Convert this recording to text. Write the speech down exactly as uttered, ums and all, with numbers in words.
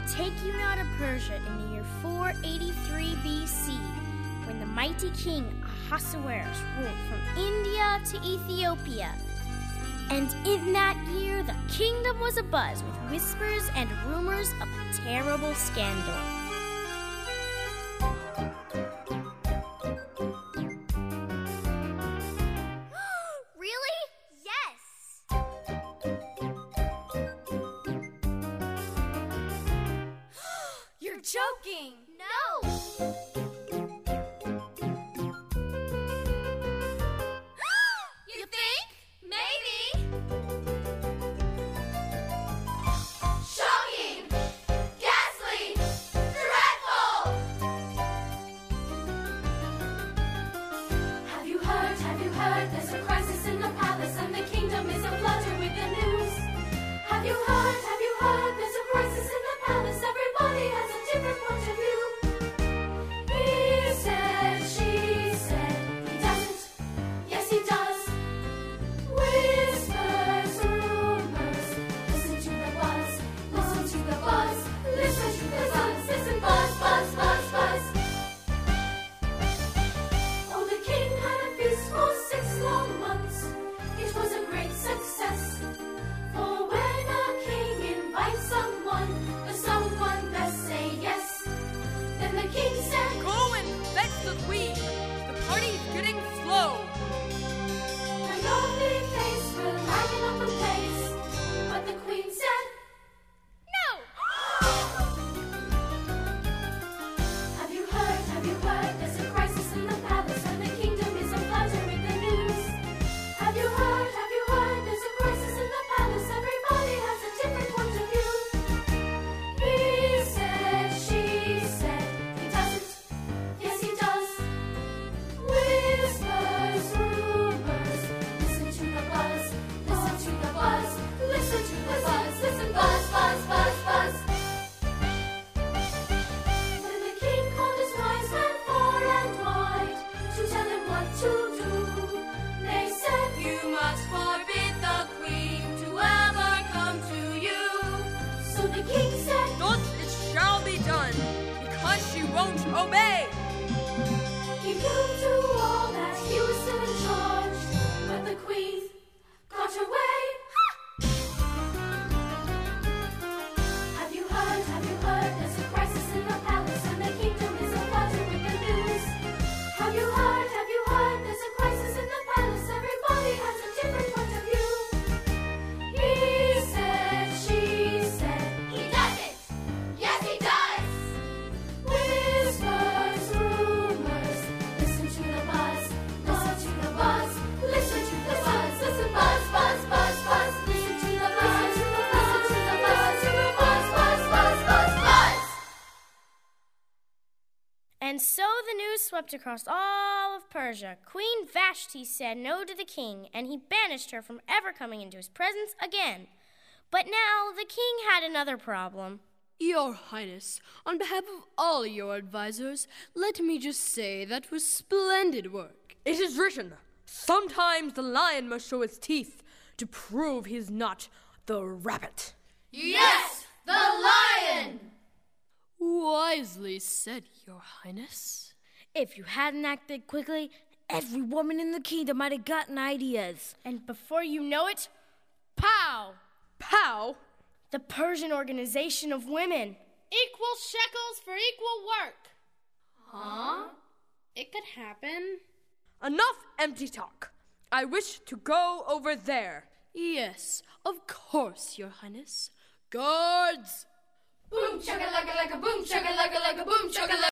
take you now to Persia in the year four eighty-three B C, when the mighty king Ahasuerus ruled from India to Ethiopia. And in that year, the kingdom was abuzz with whispers and rumors of a terrible scandal. Really? Yes! You're joking! No! You think? Maybe! Shocking! Ghastly! Dreadful! Have you heard, have you heard? There's a crisis in the palace and the kingdom is aflutter with the news. Have you heard, have you heard? There's a crisis in the palace. Everybody has a different point of view. He said, she said, he doesn't. Yes, he does. Whispers, rumors. Listen to the buzz. Listen to the buzz. Listen to the buzz. Listen, buzz, buzz, buzz, buzz. Oh, the king had a feast for six long months. It was a great success. For when a king invites someone, the someone best say yes. Then the king said, Go and fetch the queen. The party's getting slow. her lovely face will lighten up the place. But the queen said, No! Have you heard, have you heard? There's a crisis in the palace and the kingdom is aflutter with the news. Have you heard, have you heard? There's a crisis in the palace. Everybody has a different point of view. He said, she said, he doesn't. Yes, he does. Whispers, rumors. Listen to the buzz. Listen to the buzz. Listen to the buzz. Listen, buzz, buzz, buzz, buzz. Then the king called his wise men far and wide to tell him what to do. They said, You must forbid the queen to ever come to you. so the king said, Thus it shall be done, because she won't obey. he proved to all that he was still in charge. But the queen got her way. Have you heard, have you heard? There's a crisis in the palace and the kingdom is aflutter with the news. Have you heard, have you heard? There's a crisis in the palace. Everybody has a different point of view. He said, she said, He does it! Yes, he does! whispers, rumors. Listen to the buzz. Listen to the buzz. Listen to the buzz. Listen, buzz, buzz, buzz, buzz. Listen to the buzz. Listen to the buzz. Listen to the buzz, buzz, buzz, buzz, buzz. And so the news swept across all of Persia. Queen Vashti said no to the king, and he banished her from ever coming into his presence again. But now the king had another problem. Your Highness, on behalf of all your advisors, let me just say that was splendid work. It is written, sometimes the lion must show its teeth to prove he's not the rabbit. Yes, the lion. Wisely said, Your Highness. If you hadn't acted quickly, every woman in the kingdom might have gotten ideas. And before you know it, pow! Pow! The Persian Organization of Women. Equal shekels for equal work. Huh? It could happen. Enough empty talk. I wish to go over there. Yes, of course, Your Highness. Guards! Boom chugga lugga lugga boom chugga lugga lugga boom chugga lugga.